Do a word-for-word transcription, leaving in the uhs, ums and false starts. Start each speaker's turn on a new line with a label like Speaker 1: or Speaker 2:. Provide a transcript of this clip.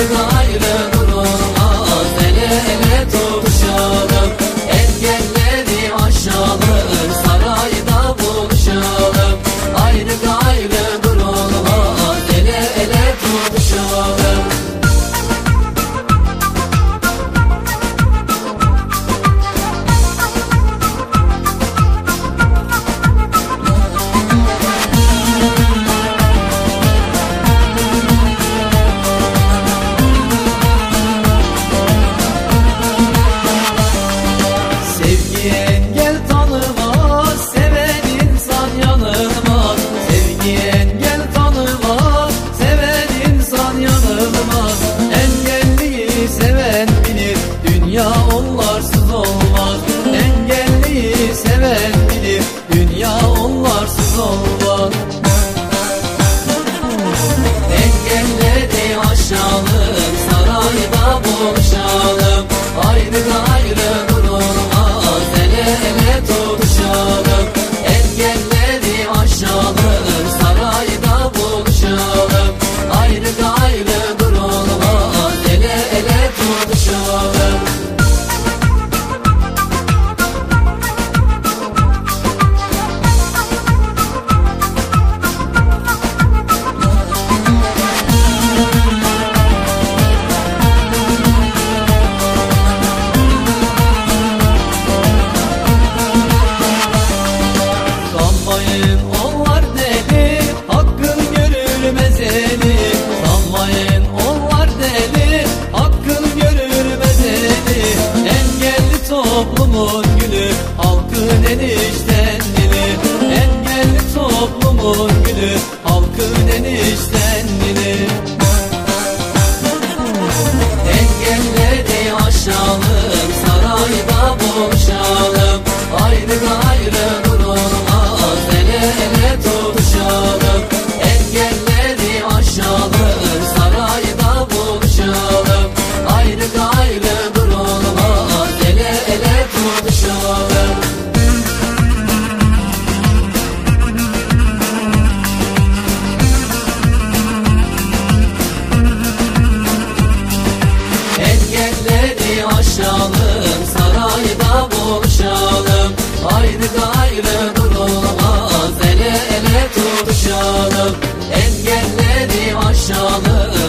Speaker 1: ayrı gayrı durulmaz. Ele ele tutuşalım, engelleri aşalım, sarayda buluşalım. Ayrı gayrı durulmaz, ele ele tutuşalım. Engel tanımaz, seven insan yanılmaz. Sevgi engel tanımaz, seven insan yanılmaz. Engelliyi seven bilir, dünya onlarsız olmaz. Engelliyi seven bilir, dünya onlarsız olmaz. Engelleri aşalım, sarayda buluşalım. Ayrı gayrı durulmaz, ele ele tutuşalım. Engelleri aşalım, sarayda buluşalım. Ayrı gayrı durulmaz, ele ele tutuşalım. Onlar deli, hakkın görülmez eli. Sanmayın onlar deli, hakkın görülmez eli. Engelli toplumun gülü, halkın eniştenlili. Engelli toplumun gülü, halkın eniştenlili. Engelleri aşalım, sarayda buluşalım. Ayrı gayrı durulmaz, ele ele tutuşalım. Engelleri aşalım, sarayda buluşalım. Ayrı gayrı durulmaz, ele ele tutuşalım. Engelleri aşalım, sarayda buluşalım. Ayrı gayrı durulmaz, ele ele tutuşalım. Engelleri aşalım,